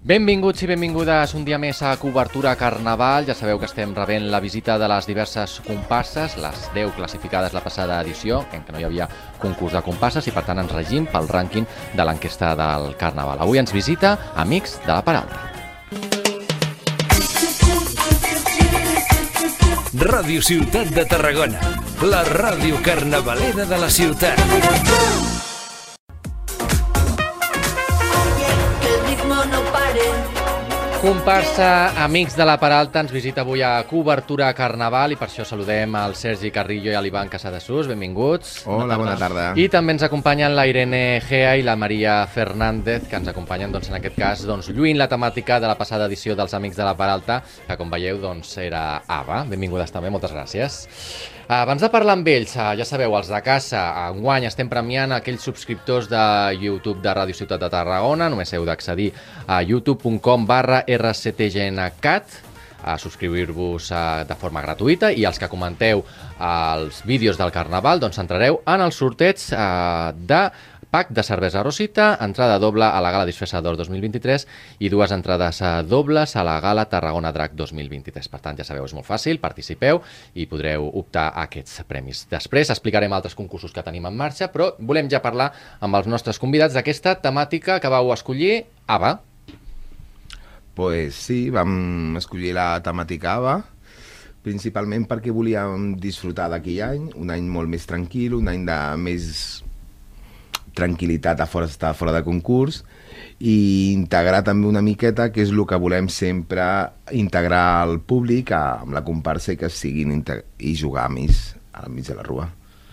Benvinguts i benvingudes un dia més a Cobertura Carnaval. Ja sabeu que estem rebent la visita de les diverses comparses, les 10 classificades la passada edició, en què no hi havia concurs de comparses i per tant ens regim pel rànquing de l'enquesta del Carnaval. Avui ens visita Amics de la Peralta. Ràdio Ciutat de Tarragona, la ràdio carnavalera de la ciutat. Comparsa Amics de la Peralta ens visita avui a Cobertura Carnaval i per això saludem al Sergi Carrillo i a l'Ivan Casadesús. Benvinguts. Hola, bona tarda. I també ens acompanyen la Irene Gea i la Maria Fernández, que ens acompanyen en aquest cas lluint la temàtica de la passada edició dels Amics de la Peralta, que com veieu era ABBA. Benvingudes també, moltes gràcies. Abans de parlar amb ells, ja sabeu, els de casa, enguany estem premiant aquells subscriptors de YouTube de Ràdio Ciutat de Tarragona. Només heu d'accedir a youtube.com/rctgncat, a subscriure-vos de forma gratuïta, i els que comenteu els vídeos del Carnaval, doncs entrareu en el sorteig de pack de cervesa Rosita, entrada doble a la Gala Disfressador 2023 i 2 entrades dobles a la Gala Tarragona Drac 2023. Per tant, ja sabeu, és molt fàcil, participeu i podreu optar a aquests premis. Després explicarem altres concursos que tenim en marxa, però volem ja parlar amb els nostres convidats d'aquesta temàtica que vau escollir, ABBA. Pues sí, vam escollir la temàtica ABBA, principalment perquè volíem disfrutar d'aquell any, un any molt més tranquil, un any de més tranquil·litat a estar fora de concurs, i integrar també una miqueta, que és el que volem sempre, integrar el públic amb la comparsa i que siguin i jugar a mig de la rua.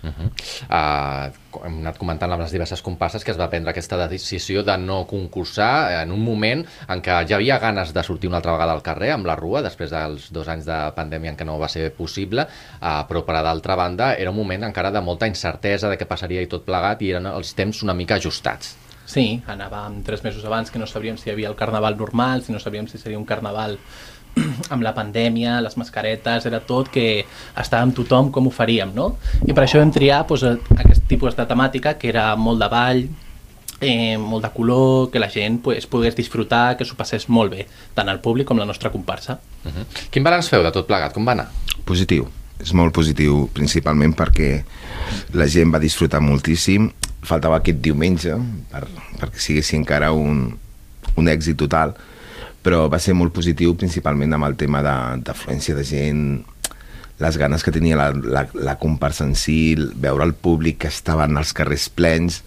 Hem anat comentant amb les diverses comparses que es va prendre aquesta decisió de no concursar en un moment en què ja havia ganes de sortir una altra vegada al carrer amb la rua, després dels 2 anys de pandèmia en què no va ser possible, però per d'altra banda era un moment encara de molta incertesa de què passaria i tot plegat, i eren els temps una mica ajustats. Sí, anàvem 3 mesos abans que no sabríem si hi havia el carnaval normal, si no sabríem si seria un carnaval amb la pandèmia, les mascaretes, era tot que estàvem tothom com ho faríem, no? I per això vam triar aquest tipus de temàtica, que era molt de ball, molt de color, que la gent pogués disfrutar, que s'ho passés molt bé, tant el públic com la nostra comparsa. Quin balanç feu de tot plegat? Com va anar? Positiu, és molt positiu, principalment perquè la gent va disfrutar moltíssim. Faltava aquest diumenge perquè siguessi encara un èxit total, però va ser molt positiu, principalment amb el tema d'afluència de gent, les ganes que tenia la comparsa en si, veure el públic que estaven als carrers plens,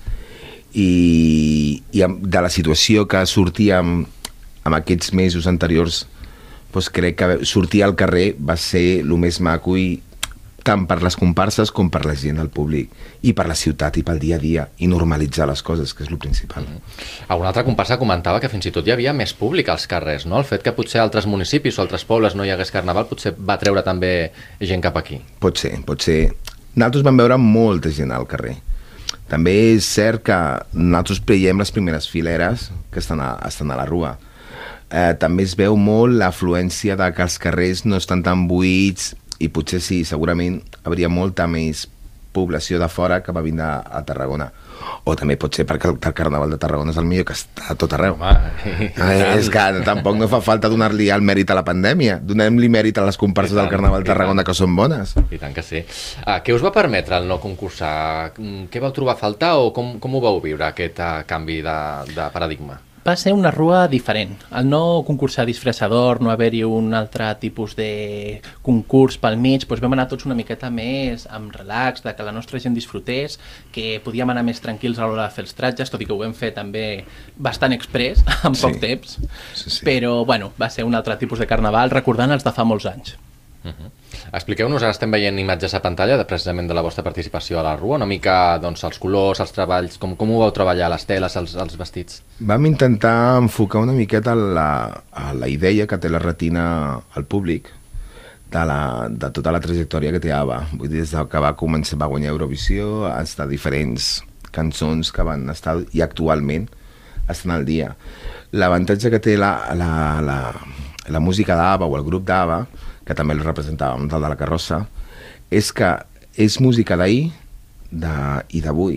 i de la situació que sortíem en aquests mesos anteriors, doncs crec que sortir al carrer va ser el més maco, i tant per les comparses com per la gent, el públic, i per la ciutat i pel dia a dia, i normalitzar les coses, que és el principal. Alguna altra comparsa comentava que fins i tot hi havia més públic als carrers, no? El fet que potser a altres municipis o altres pobles no hi hagués carnaval potser va treure també gent cap aquí. Pot ser. Nosaltres vam veure molta gent al carrer. També és cert que nosaltres veiem les primeres fileres que estan a la rua. També es veu molt l'afluència de que els carrers no estan tan buits, i potser sí, segurament hauria molta més població de fora que va vindre a Tarragona. O també pot ser perquè el Carnaval de Tarragona és el millor que està a tot arreu. És que tampoc no fa falta donar-li el mèrit a la pandèmia. Donem-li mèrit a les comparses del Carnaval de Tarragona, que són bones. I tant que sí. Què us va permetre el no concursar? Què vau trobar a faltar o com ho vau viure, aquest canvi de paradigma? Va ser una rua diferent. El no concursar disfressador, no haver-hi un altre tipus de concurs pel mig, doncs vam anar tots una miqueta més amb relax, de que la nostra gent disfrutés, que podíem anar més tranquils a l'hora de fer els tratges, tot i que ho vam fer també bastant express, en poc temps. Sí. Però bueno, va ser un altre tipus de carnaval, recordant els de fa molts anys. Expliqueu-nos, ara estem veient imatges a pantalla precisament de la vostra participació a la rua, una mica els colors, els treballs, com ho vau treballar, les teles, els vestits? Vam intentar enfocar una miqueta la idea que té la retina al públic de tota la trajectòria que té ABBA. Vull dir, des que va guanyar Eurovisió, fins a diferents cançons que van estar i actualment estan al dia. L'avantatge que té la música d'ABBA o el grup d'ABBA, que també el representàvem, el de la carrossa, és que és música d'ahir i d'avui.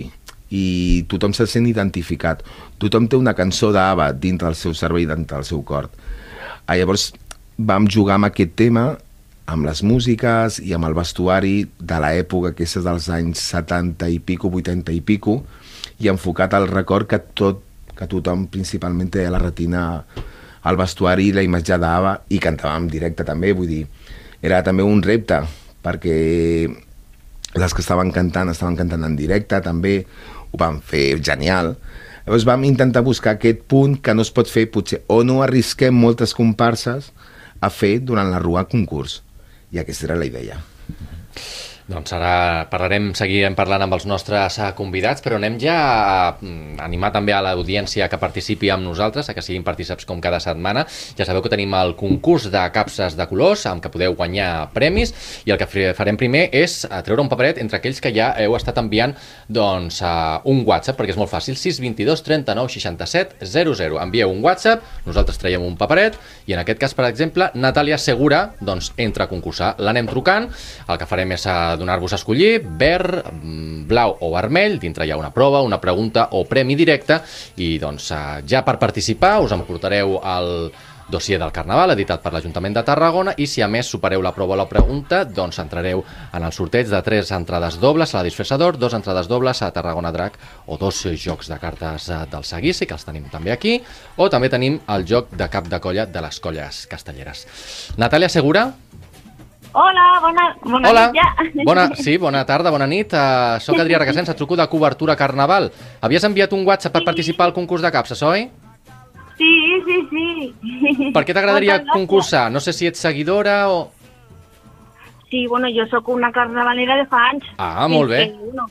i tothom se sent identificat. Tothom té una cançó d'Ava dintre del seu cervell, dintre del seu cor. Llavors vam jugar amb aquest tema, amb les músiques i amb el vestuari de l'època, que és dels anys 70 i pico, 80 i pico, i enfocat al record que tothom principalment té a la retina el vestuari i la imatge d'Ava, i cantàvem en directe també, vull dir, era també un repte, perquè les que estaven cantant en directe, també ho van fer genial. Llavors vam intentar buscar aquest punt que no es pot fer, potser, o no arrisquem moltes comparses a fer durant la rua concurs. I aquesta era la idea. Doncs ara seguirem parlant amb els nostres convidats, però anem ja a animar també a l'audiència que participi amb nosaltres, a que siguin partícips com cada setmana. Ja sabeu que tenim el concurs de capses de colors, amb què podeu guanyar premis, i el que farem primer és treure un paperet entre aquells que ja heu estat enviant doncs, un WhatsApp, perquè és molt fàcil, 622 39 67 00. Envieu un WhatsApp, nosaltres traiem un paperet, i en aquest cas, per exemple, Natàlia Segura doncs, entra a concursar. L'anem trucant, el que farem és donar-vos a escollir verd, blau o vermell. Dintre hi ha una prova, una pregunta o premi directe, i doncs ja per participar us emportareu el dossier del Carnaval editat per l'Ajuntament de Tarragona, i si a més supereu la prova o la pregunta doncs entrareu en el sorteig de 3 entrades dobles a la Disfressador, 2 entrades dobles a Tarragona Drac o 2 jocs de cartes del Seguici, que els tenim també aquí, o també tenim el joc de cap de colla de les colles castelleres. Natàlia Segura? Hola, bona nit ja. Bona tarda, bona nit. Soc Adrià Requesens, et truco de Cobertura Carnaval. Havies enviat un WhatsApp per participar al concurs de capses, oi? Sí. Per què t'agradaria concursar? No sé si ets seguidora o... Sí, bueno, jo sóc una carnavalera de fa anys. Ah, molt bé.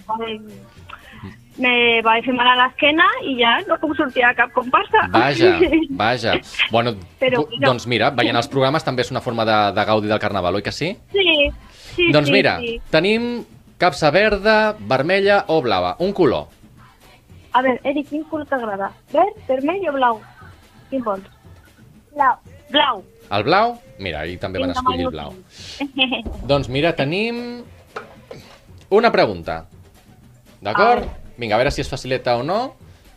Me vaig fer mal a l'esquena i ja no puc sortir a cap comparsa. Vaja. Bueno, doncs mira, veient els programes també és una forma de gaudir del Carnaval, oi que sí? Sí. Doncs mira, tenim capsa verda, vermella o blava. Un color. A veure, Eric, quin color t'agrada? Verd, vermell o blau? Quin vols? Blau. El blau? Mira, ahir també van escollir el blau. Doncs mira, tenim una pregunta. D'acord? Vinga, a veure si és facileta o no.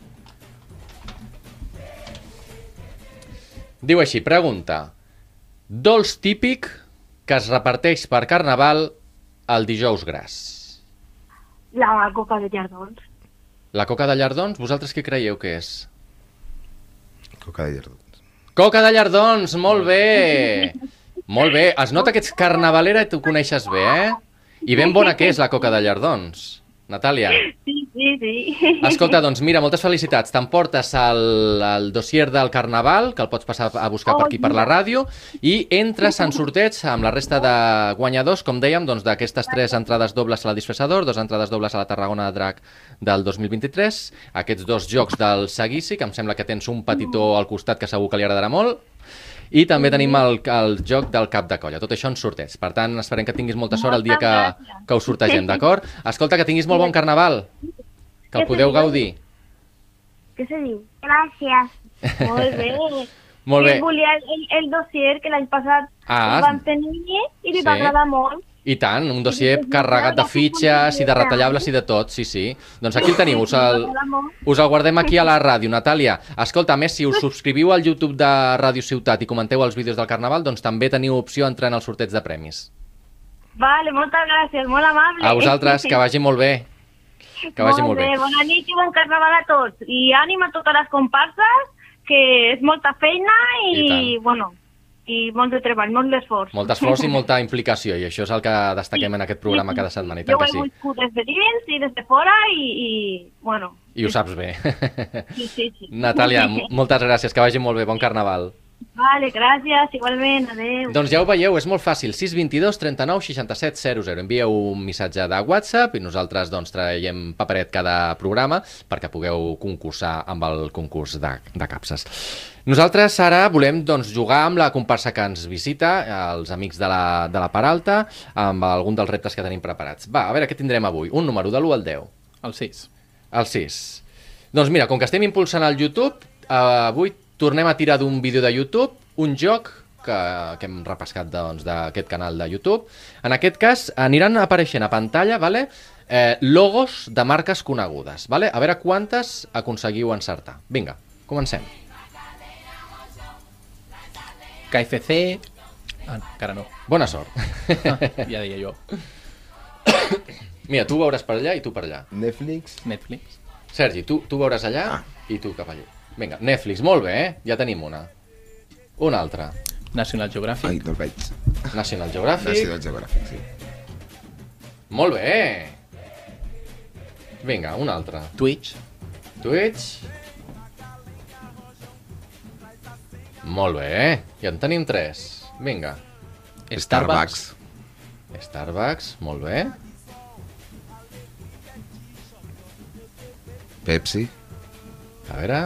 Diu així, pregunta. Dolç típic que es reparteix per Carnaval el dijous gras. La coca de llardons. La coca de llardons? Vosaltres què creieu que és? Coca de llardons. Coca de llardons, molt bé! Molt bé, es nota que ets carnavalera i t'ho coneixes bé, eh? I ben bona que és la coca de llardons, Natàlia. Sí. Escolta, doncs mira, moltes felicitats. T'emportes el dossier del Carnaval, que el pots passar a buscar per aquí per la ràdio, i entres en sorteig amb la resta de guanyadors, com dèiem, doncs d'aquestes 3 entrades dobles a la Disfressador, 2 entrades dobles a la Tarragona Drac del 2023, aquests 2 jocs del Seguici, que em sembla que tens un petitó al costat que segur que li agradarà molt, i també tenim el joc del cap de colla. Tot això en sorteig. Per tant, esperem que tinguis molta sort el dia que us sortegem, d'acord? Escolta, que tinguis molt bon Carnaval, que el podeu gaudir. Què se diu? Gràcies. Molt bé. Molt bé. Volia el dossier que l'any passat el vam tenir i li va agradar molt. I tant, un dossier carregat de fitxes i de retallables i de tot, sí. Doncs aquí el teniu, us el guardem aquí a la ràdio, Natàlia. Escolta, a més, si us subscriviu al YouTube de Ràdio Ciutat i comenteu els vídeos del Carnaval, doncs també teniu opció a entrar en el sorteig de premis. Vale, moltes gràcies, molt amable. A vosaltres, que vagi molt bé. Que vagi molt bé. Bona nit i bon Carnaval a tots. I ànim a totes les comparses, que és molta feina i bueno... i molt de treball, molt d'esforç. Molt d'esforç i molta implicació, i això és el que destaquem en aquest programa cada setmana. Jo ho he viscut des de dins i des de fora i bueno... I ho saps bé. Sí. Natàlia, moltes gràcies, que vagi molt bé, bon Carnaval. Vale, gràcies, igualment, adeu. Doncs ja ho veieu, és molt fàcil, 622 39 67 00. Envieu un missatge de WhatsApp i nosaltres doncs traiem paperet cada programa perquè pugueu concursar amb el concurs de capses. Nosaltres ara volem doncs, jugar amb la comparsa que ens visita, els amics de la Peralta, amb algun dels reptes que tenim preparats. Va, a veure què tindrem avui. Un número de l'1 al 10. El 6. El 6. Doncs mira, com que estem impulsant el YouTube, avui tornem a tirar d'un vídeo de YouTube un joc que hem repescat d'aquest canal de YouTube. En aquest cas aniran apareixent a pantalla, vale? Logos de marques conegudes, vale? A veure quantes aconseguiu encertar. Vinga, comencem. KFC... encara no. Bona sort. Ja deia jo. Mira, tu veuràs per allà i tu per allà. Netflix. Sergi, tu veuràs allà i tu cap allà. Vinga, Netflix, molt bé, Ja tenim una. Una altra. National Geographic. Ai, no el veig. National Geographic. National Geographic, sí. Molt bé. Vinga, una altra. Twitch. Molt bé, ja en tenim 3. Vinga. Starbucks. Molt bé. Pepsi. A veure...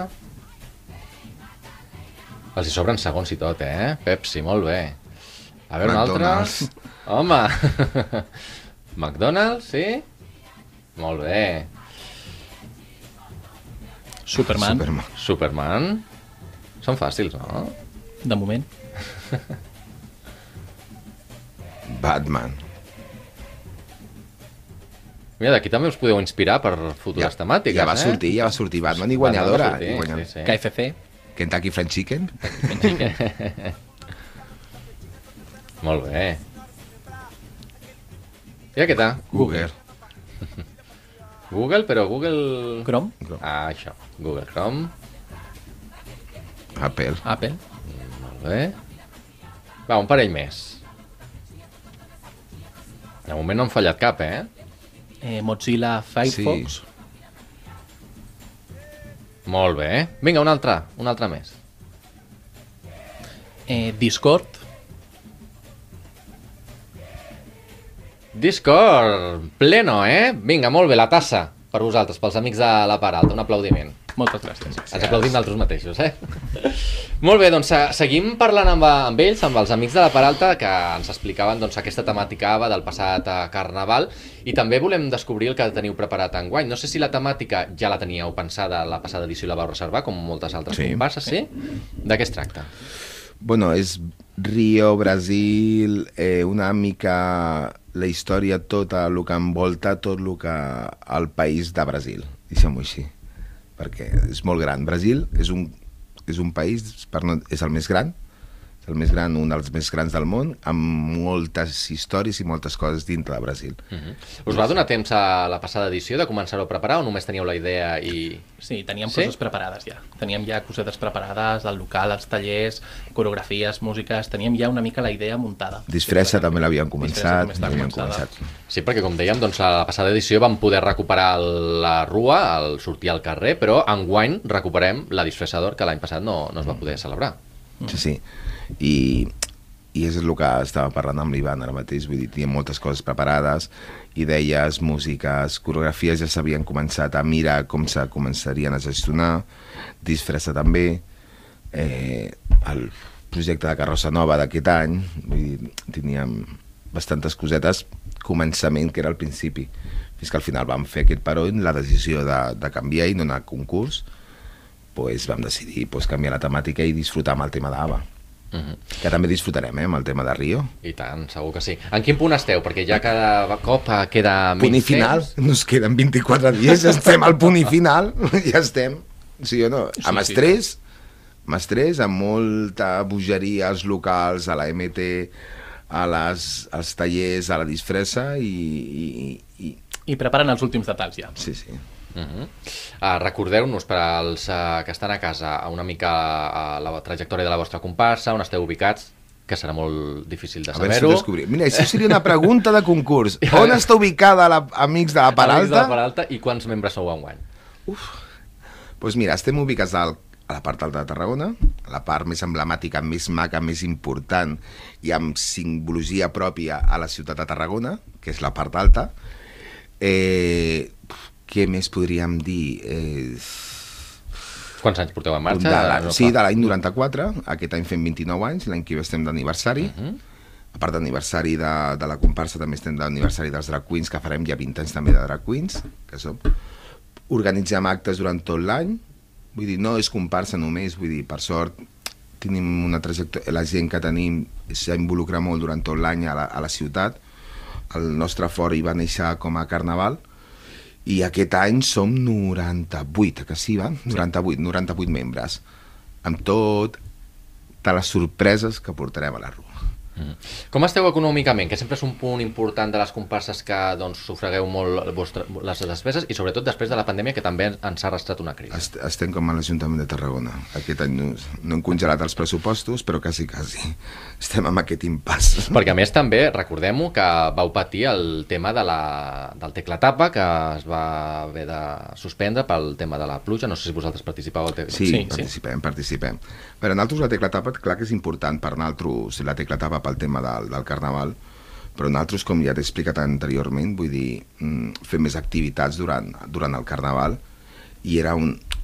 Els hi sobren segons i tot, Pepsi, molt bé. A veure, una altra... Home! McDonald's, sí? Molt bé. Superman. Són fàcils, no? De moment. Batman. Mira, d'aquí també us podeu inspirar per futures temàtiques, Ja va sortir Batman i guanyadora. Sí. KFC. Kentucky Fried Chicken. Molt bé. I aquesta? Google. Google, però Google... Chrome. Ah, això. Google Chrome. Apple. Molt bé. Va, un parell més. De moment no han fallat cap, Mozilla Firefox. Sí. Molt bé. Vinga, una altra més. Discord. Pleno, Vinga, molt bé, la tassa per vosaltres, pels amics de la Part Alta. Un aplaudiment. Moltes gràcies. Ens aplaudim nosaltres mateixos, Molt bé, doncs seguim parlant amb ells, amb els amics de la Part Alta, que ens explicaven aquesta temàtica ABBA del passat Carnaval, i també volem descobrir el que teniu preparat enguany. No sé si la temàtica ja la teníeu pensada la passada edició i la vau reservar, com moltes altres comparses, sí? De què es tracta? Bueno, és Rio, Brasil, una mica la història, tot el que envolta tot el que el país de Brasil, deixem-ho així, perquè és molt gran. Brasil és un país, és el més gran, un dels més grans del món, amb moltes històries i moltes coses dintre de Brasil. Us va donar temps a la passada edició de començar-ho a preparar o només teníeu la idea i... Sí, teníem coses preparades ja. Teníem ja cosetes preparades, el local, els tallers, coreografies, músiques, teníem ja una mica la idea muntada. Disfressa també l'havíem començat. Sí, perquè com dèiem, doncs a la passada edició vam poder recuperar la rua, el sortir al carrer, però enguany recuperem la disfressador que l'any passat no es va poder celebrar. Sí. I és el que estava parlant amb l'Ivan ara mateix, vull dir, teníem moltes coses preparades, idees, músiques, coreografies ja s'havien començat a mirar com se començarien a gestionar, disfressa també, el projecte de carrossa nova d'aquest any, vull dir, teníem bastantes cosetes, començament que era al principi, fins que al final vam fer aquest paró, la decisió de canviar i no anar a concurs, doncs vam decidir canviar la temàtica i disfrutar amb el tema d'ABBA. Que també disfrutarem, amb el tema de Rio. I tant, segur que sí. En quin punt esteu? Perquè ja cada cop queda mig punt i final, nos queden 24 dies, ja estem al punt i final, ja estem. Sí o no? Amb estrès, amb molta bogeria als locals, a la MT, als tallers, a la disfressa i preparen els últims detalls ja. Sí. Recordeu-nos per als que estan a casa una mica la trajectòria de la vostra comparsa, on esteu ubicats, que serà molt difícil de saber-ho. Mira, això seria una pregunta de concurs. On està ubicada Amics de la Part Alta? Amics de la Part Alta i quants membres sou enguany? Doncs mira, estem ubicats a la Part Alta de Tarragona, la part més emblemàtica, més maca, més important i amb simbologia pròpia a la ciutat de Tarragona, que és la Part Alta. Què més podríem dir? Quants anys porteu en marxa? Sí, de l'any 94, aquest any fem 29 anys, l'any que ve estem d'aniversari. A part d'aniversari de la comparsa, també estem d'aniversari dels Drag Queens, que farem ja 20 anys també de Drag Queens, que som. Organitzem actes durant tot l'any, vull dir, no és comparsa només, vull dir, per sort, tenim una trajectòria, la gent que tenim s'involucra molt durant tot l'any a la ciutat. El nostre fort hi va néixer com a Carnaval, i aquest any som 98, que sí, va? 98 membres, amb totes les sorpreses que portarem a la rua. Com esteu econòmicament? Que sempre és un punt important de les comparses que doncs, sufragueu molt les despeses, i sobretot després de la pandèmia, que també ens ha arrastrat una crisi. Estem com a l'Ajuntament de Tarragona. Aquest any no hem congelat els pressupostos, però quasi. Estem amb aquest impàs. Perquè a més també, recordem-ho, que vau patir el tema del teclatapa, que es va haver de suspendre pel tema de la pluja. No sé si vosaltres participàveu al teclatapa. Sí, participem. Però nosaltres la teclatapa, clar que és important per nosaltres, la teclatapa pel tema del Carnaval, però nosaltres, com ja t'he explicat anteriorment, vull dir, fem més activitats durant el Carnaval, i a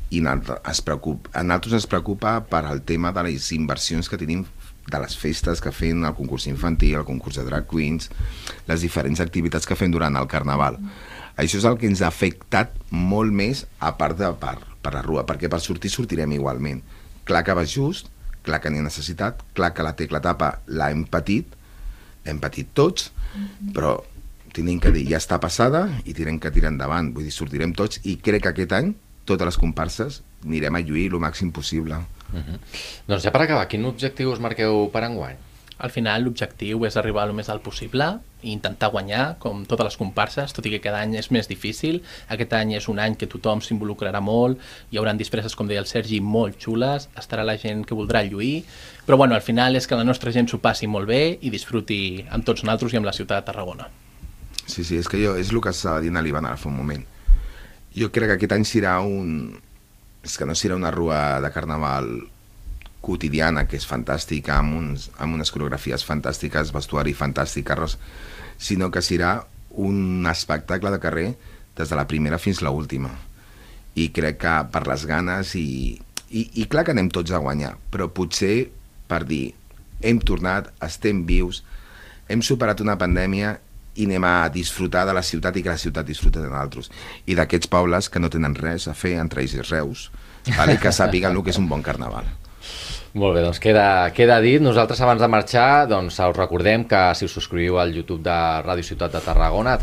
nosaltres ens preocupa per al tema de les inversions que tenim de les festes que fem, el concurs infantil, el concurs de drag queens, les diferents activitats que fem durant el Carnaval. Això és el que ens ha afectat molt més, a part de per la rua, perquè per sortirem igualment. Clar que va just, clar que n'hi ha necessitat, clar que la teclatapa l'hem patit tots, però tenim que dir, ja està passada i tenim que tirar endavant, vull dir, sortirem tots, i crec que aquest any totes les comparses anirem a lluir el màxim possible. Doncs ja per acabar, quin objectiu us marqueu per enguany? Al final l'objectiu és arribar el més alt possible i intentar guanyar, com totes les comparses, tot i que cada any és més difícil. Aquest any és un any que tothom s'involucrarà molt, hi haurà disfresses, com deia el Sergi, molt xules, estarà la gent que voldrà lluir, però bueno, al final és que la nostra gent s'ho passi molt bé i disfruti amb tots nosaltres i amb la ciutat de Tarragona. Sí, és que és el que s'ha dit a l'Ivan ara fa un moment. Jo crec que aquest any serà és que no serà una rua de Carnaval quotidiana, que és fantàstica, amb unes coreografies fantàstiques, vestuari fantàstic, carros, sinó que serà un espectacle de carrer des de la primera fins a l'última. I crec que per les ganes, i clar que anem tots a guanyar, però potser per dir, hem tornat, estem vius, hem superat una pandèmia i anem a disfrutar de la ciutat i que la ciutat disfruta de nosaltres. I d'aquests pobles que no tenen res a fer, entre ells i Reus, que sàpiguen el que és un bon carnaval. Molt bé, doncs queda dit. Nosaltres abans de marxar doncs us recordem que si us subscriviu al YouTube de Ràdio Ciutat de Tarragona,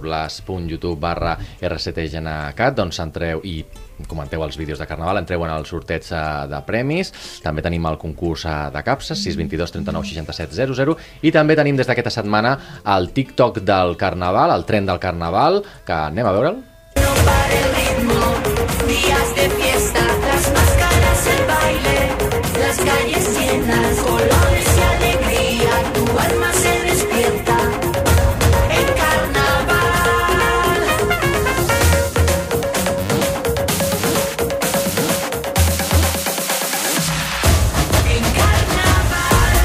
www.youtube.com/rctgencat, doncs entreu i comenteu els vídeos de Carnaval, entreu en el sorteig de premis. També tenim el concurs de capses, 622 39 67 00, i també tenim des d'aquesta setmana el TikTok del Carnaval, el tren del Carnaval, que anem a veure'l. No para el ritmo, días de fiesta, las máscaras, el baile, las calles llenas, colores y alegría, tu alma se despierta en carnaval. En carnaval.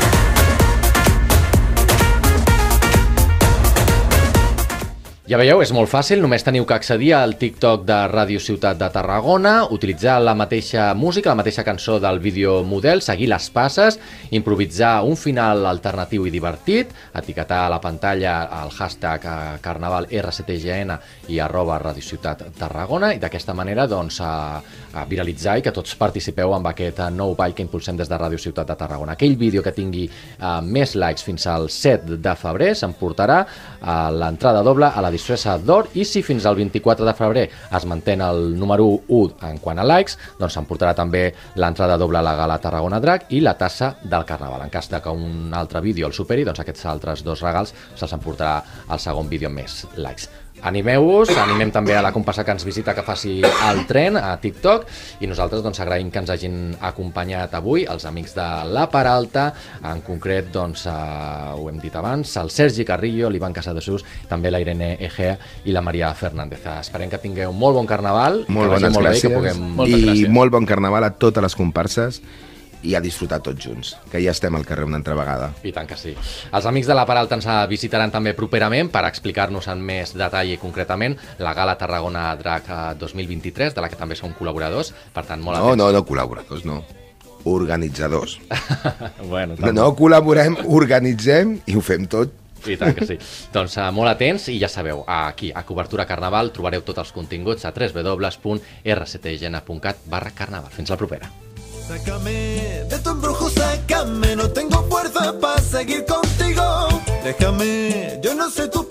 Ja veieu, és molt fàcil, només teniu que accedir al TikTok de Ràdio Ciutat de Tarragona, utilitzar la mateixa música, la mateixa cançó del vídeo model, seguir les passes, improvisar un final alternatiu i divertit, etiquetar a la pantalla el hashtag carnavalrctgn i @Ràdio Ciutat Tarragona, i d'aquesta manera doncs a viralitzar i que tots participeu amb aquest nou ball que impulsem des de Ràdio Ciutat de Tarragona. Aquell vídeo que tingui més likes fins al 7 de febrer s'emportarà l'entrada doble a la disfressa d'or, i si fins al 24 de febrer es manté el número 1 en quant a likes, doncs s'emportarà també l'entrada doble a la Gala Tarragona Drac i la tassa del Carnaval. En cas que un altre vídeo el superi, doncs aquests altres dos regals se'ls emportarà el segon vídeo amb més likes. Animeu-vos, animem també a la comparsa que ens visita que faci el tren a TikTok, i nosaltres doncs agraïm que ens hagin acompanyat avui els amics de La Peralta, en concret doncs ho hem dit abans, el Sergi Carrillo, l'Ivan Casadesús, també la Irene Egea i la Maria Fernández. Esperem que tingueu molt bon carnaval, molt que bones molt gràcies, bé, que puguem... i molt bon carnaval a totes les comparses i a disfrutar tots junts, que ja estem al carrer una altra vegada. I tant que sí. Els amics de La Peralta ens visitaran també properament per explicar-nos en més detall i concretament la Gala Tarragona Drac 2023, de la que també són col·laboradors, per tant, molt atents. No, col·laboradors, no. Organitzadors. Bueno, no col·laborem, organitzem i ho fem tot. I tant que sí. Doncs molt atents, i ja sabeu, aquí, a Cobertura Carnaval, trobareu tots els continguts a www.rctgn.cat/carnaval. Fins la propera. Sácame de tu embrujo. Déjame, no tengo fuerza para seguir contigo. Déjame, yo no sé tu